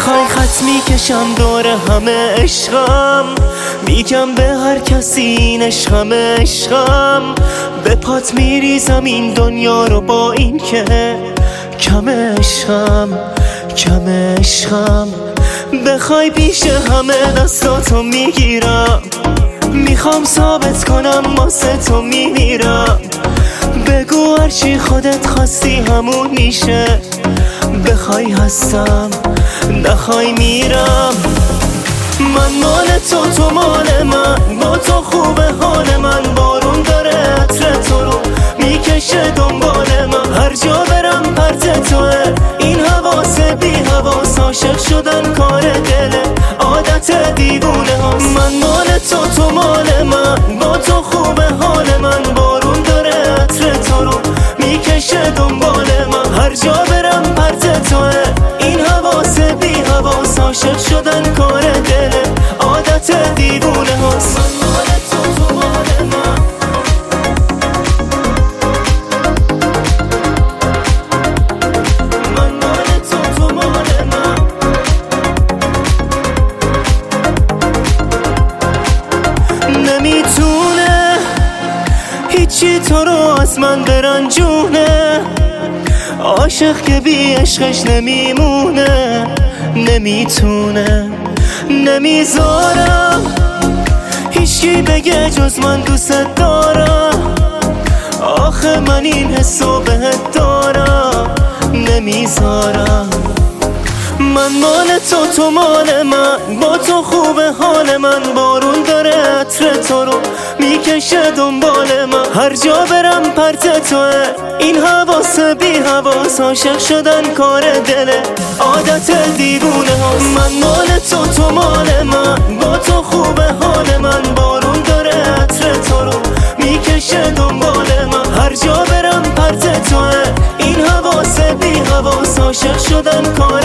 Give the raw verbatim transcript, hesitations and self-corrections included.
بخوای خط میکشم دور همه عشقم، میگم به هر کسی این عشقم عشقم. به پات میریزم این دنیا رو با این که کم عشقم کم عشقم. بخوای پیش همه دستاتو میگیرم، میخوام ثابت کنم واسه تو میمیرم. بگو هرچی خودت خواستی همون میشه، بخوای هستم نخوای میرم. من مال تو تو مال من، با تو خوبه حال من. بارون داره عطر تو رو میکشه دنبال من، هر جا برم پرت توه. این حواس بی حواس، عاشق شدن کار دله، عادت دیوونه هاست. من مال تو تو مال من، با تو خوبه حال من. بارون داره عطر تو رو میکشه دنبال من، هر جا برم پرت توه. این حواس بی حواس، عاشق شدن کار دله، عادت دیوونه هاست. من مال تو تو مال من، من مال تو تو مال من. نمیتونه هیچی تو رو از من برنجونه، عاشق که بی عشقش نمیمونه. نمیتونه نمیذارم هیچکی بگه جز من دوست دارم. آخه من این حسو بهت دارم، نمیذارم. من مال تو تو مال من، با تو خوبه حال من. بارون داره عطر تو رو میکشه دنبال من، هر جا برم پرت توه. این حواس بی حواس، عاشق شدن کار دله، عادت دیوونه هاست. من مال تو تو مال من، با تو خوبه حال من. بارون داره عطر تو رو میکشه دنبال من، هر جا برم پرت توه. این حواس بی حواس، عاشق شدن کار